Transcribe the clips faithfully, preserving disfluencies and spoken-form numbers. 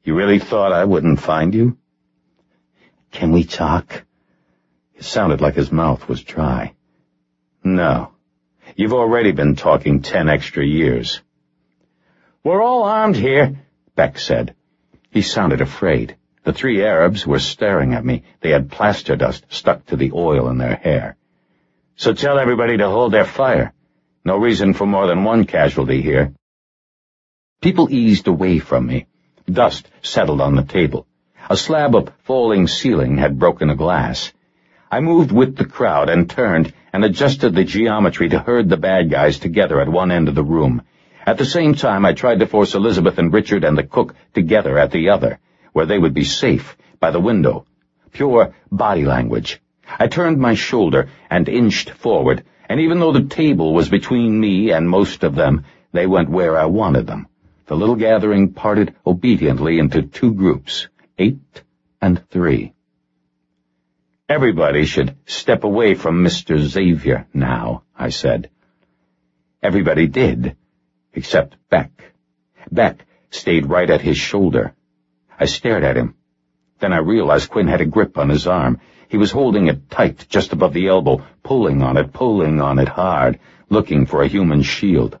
You really thought I wouldn't find you? Can we talk? It sounded like his mouth was dry. No. You've already been talking ten extra years. We're all armed here, Beck said. He sounded afraid. The three Arabs were staring at me. They had plaster dust stuck to the oil in their hair. So tell everybody to hold their fire. No reason for more than one casualty here. People eased away from me. Dust settled on the table. A slab of falling ceiling had broken a glass. I moved with the crowd and turned and adjusted the geometry to herd the bad guys together at one end of the room. At the same time, I tried to force Elizabeth and Richard and the cook together at the other, where they would be safe, by the window. Pure body language. I turned my shoulder and inched forward, and even though the table was between me and most of them, they went where I wanted them. The little gathering parted obediently into two groups, eight and three. Everybody should step away from Mister Xavier now, I said. Everybody did, except Beck. Beck stayed right at his shoulder. I stared at him. Then I realized Quinn had a grip on his arm. He was holding it tight just above the elbow, pulling on it, pulling on it hard, looking for a human shield.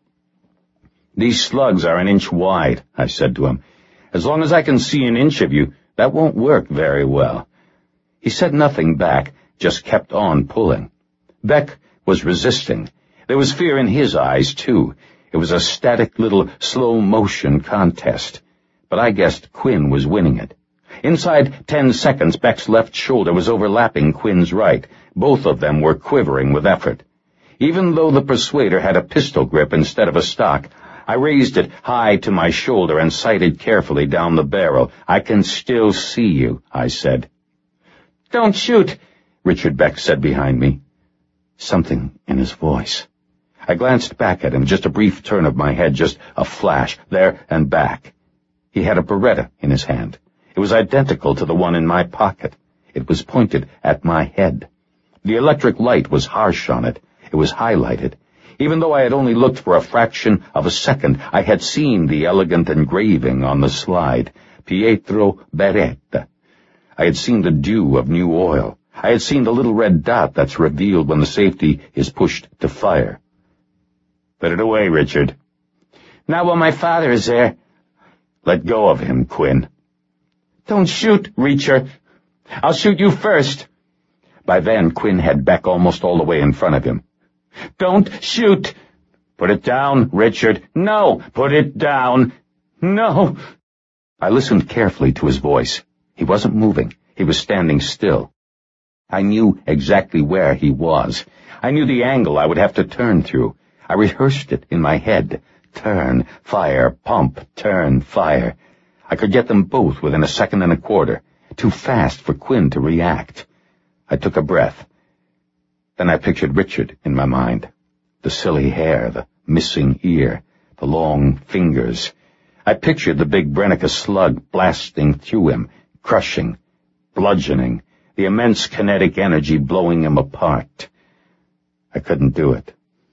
These slugs are an inch wide, I said to him. As long as I can see an inch of you, that won't work very well. He said nothing back, just kept on pulling. Beck was resisting. There was fear in his eyes, too. It was a static little slow-motion contest. But I guessed Quinn was winning it. Inside ten seconds, Beck's left shoulder was overlapping Quinn's right. Both of them were quivering with effort. Even though the persuader had a pistol grip instead of a stock, I raised it high to my shoulder and sighted carefully down the barrel. I can still see you, I said. Don't shoot, Richard Beck said behind me. Something in his voice. I glanced back at him, just a brief turn of my head, just a flash, there and back. He had a Beretta in his hand. It was identical to the one in my pocket. It was pointed at my head. The electric light was harsh on it. It was highlighted. Even though I had only looked for a fraction of a second, I had seen the elegant engraving on the slide, Pietro Beretta. I had seen the dew of new oil. I had seen the little red dot that's revealed when the safety is pushed to fire. Put it away, Richard. Not while my father is there. Let go of him, Quinn. Don't shoot, Reacher. I'll shoot you first. By then, Quinn had Beck almost all the way in front of him. Don't shoot! Put it down, Richard. No! Put it down! No! I listened carefully to his voice. He wasn't moving. He was standing still. I knew exactly where he was. I knew the angle I would have to turn through. I rehearsed it in my head. Turn, fire, pump, turn, fire. I could get them both within a second and a quarter. Too fast for Quinn to react. I took a breath. Then I pictured Richard in my mind. The silly hair, the missing ear, the long fingers. I pictured the big Brennica slug blasting through him, crushing, bludgeoning, the immense kinetic energy blowing him apart. I couldn't do it.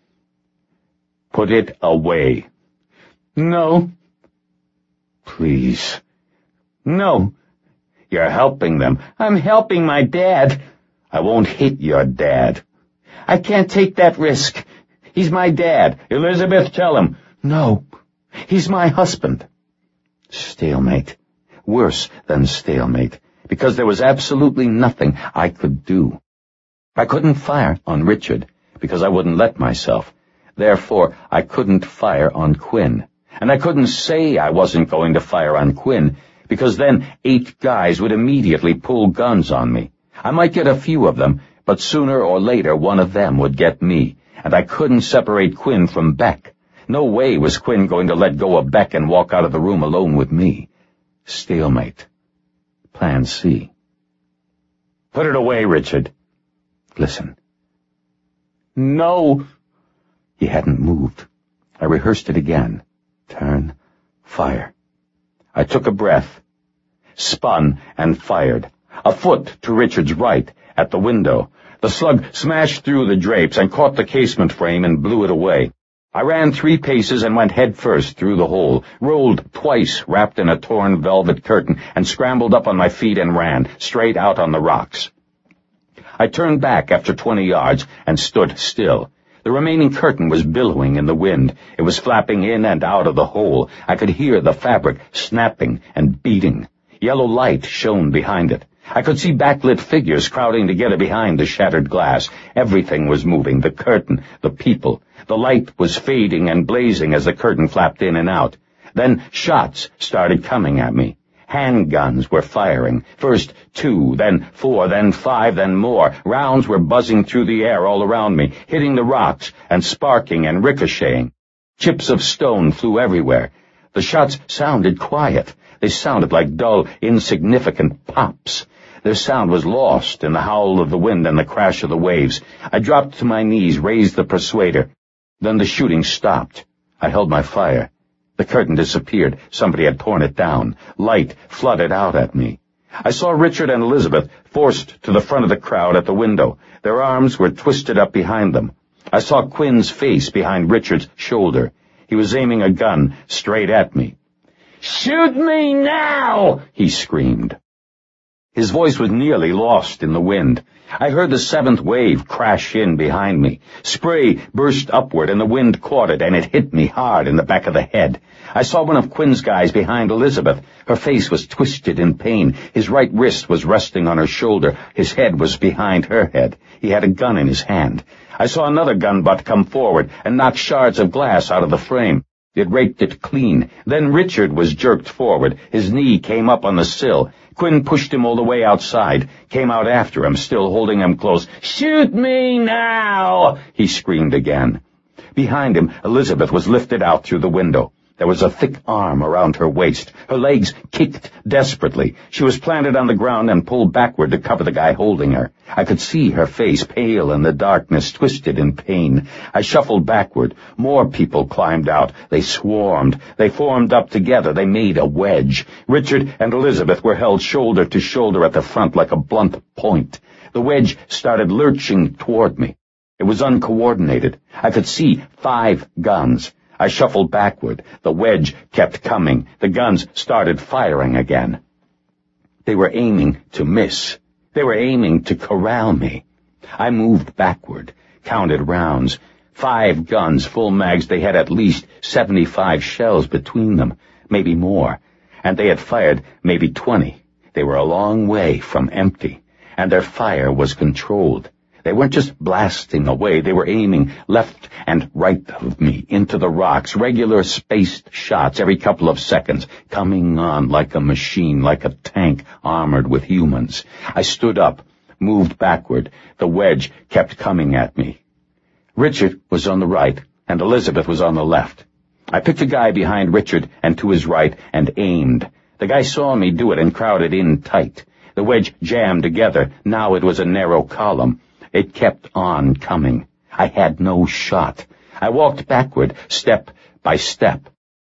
Put it away. No. Please. No. You're helping them. I'm helping my dad. I won't hit your dad. I can't take that risk. He's my dad. Elizabeth, tell him. No. He's my husband. Stalemate. Worse than stalemate, because there was absolutely nothing I could do. I couldn't fire on Richard, because I wouldn't let myself. Therefore, I couldn't fire on Quinn. And I couldn't say I wasn't going to fire on Quinn, because then eight guys would immediately pull guns on me. I might get a few of them, but sooner or later one of them would get me, and I couldn't separate Quinn from Beck. No way was Quinn going to let go of Beck and walk out of the room alone with me. Stalemate. Plan C. Put it away, Richard. Listen. No. He hadn't moved. I rehearsed it again. Turn, fire. I took a breath, spun, and fired. A foot to Richard's right, at the window. The slug smashed through the drapes and caught the casement frame and blew it away. I ran three paces and went headfirst through the hole, rolled twice wrapped in a torn velvet curtain, and scrambled up on my feet and ran, straight out on the rocks. I turned back after twenty yards and stood still. The remaining curtain was billowing in the wind. It was flapping in and out of the hole. I could hear the fabric snapping and beating. Yellow light shone behind it. I could see backlit figures crowding together behind the shattered glass. Everything was moving, the curtain, the people. The light was fading and blazing as the curtain flapped in and out. Then shots started coming at me. Handguns were firing. First two, then four, then five, then more. Rounds were buzzing through the air all around me, hitting the rocks and sparking and ricocheting. Chips of stone flew everywhere. The shots sounded quiet. They sounded like dull, insignificant pops. Their sound was lost in the howl of the wind and the crash of the waves. I dropped to my knees, raised the persuader. Then the shooting stopped. I held my fire. The curtain disappeared. Somebody had torn it down. Light flooded out at me. I saw Richard and Elizabeth forced to the front of the crowd at the window. Their arms were twisted up behind them. I saw Quinn's face behind Richard's shoulder. He was aiming a gun straight at me. "Shoot me now!" he screamed. His voice was nearly lost in the wind. I heard the seventh wave crash in behind me. Spray burst upward, and the wind caught it, and it hit me hard in the back of the head. I saw one of Quinn's guys behind Elizabeth. Her face was twisted in pain. His right wrist was resting on her shoulder. His head was behind her head. He had a gun in his hand. I saw another gun butt come forward and knock shards of glass out of the frame. It raked it clean. Then Richard was jerked forward. His knee came up on the sill. Quinn pushed him all the way outside, came out after him, still holding him close. "Shoot me now!" he screamed again. Behind him, Elizabeth was lifted out through the window. There was a thick arm around her waist. Her legs kicked desperately. She was planted on the ground and pulled backward to cover the guy holding her. I could see her face, pale in the darkness, twisted in pain. I shuffled backward. More people climbed out. They swarmed. They formed up together. They made a wedge. Richard and Elizabeth were held shoulder to shoulder at the front like a blunt point. The wedge started lurching toward me. It was uncoordinated. I could see five guns. I shuffled backward. The wedge kept coming. The guns started firing again. They were aiming to miss. They were aiming to corral me. I moved backward, counted rounds. Five guns, full mags. They had at least seventy-five shells between them, maybe more. And they had fired maybe twenty. They were a long way from empty, and their fire was controlled. They weren't just blasting away. They were aiming left and right of me, into the rocks, regular spaced shots every couple of seconds, coming on like a machine, like a tank armored with humans. I stood up, moved backward. The wedge kept coming at me. Richard was on the right, and Elizabeth was on the left. I picked a guy behind Richard and to his right and aimed. The guy saw me do it and crowded in tight. The wedge jammed together. Now it was a narrow column. It kept on coming. I had no shot. I walked backward, step by step.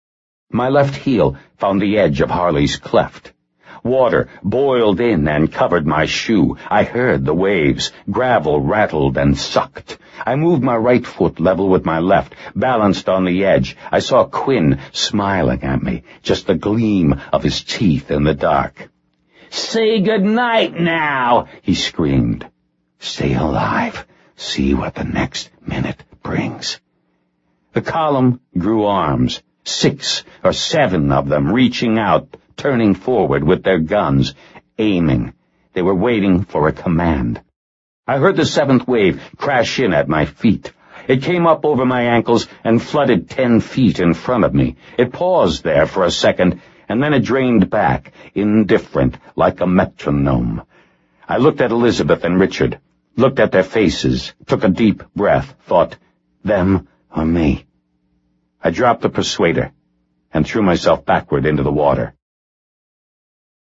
My left heel found the edge of Harley's cleft. Water boiled in and covered my shoe. I heard the waves. Gravel rattled and sucked. I moved my right foot level with my left, balanced on the edge. I saw Quinn smiling at me, just the gleam of his teeth in the dark. "Say good night now," he screamed. "Stay alive. See what the next minute brings." The column grew arms, six or seven of them reaching out, turning forward with their guns, aiming. They were waiting for a command. I heard the seventh wave crash in at my feet. It came up over my ankles and flooded ten feet in front of me. It paused there for a second, and then it drained back, indifferent, like a metronome. I looked at Elizabeth and Richard, looked at their faces, took a deep breath, thought, them or me. I dropped the persuader and threw myself backward into the water.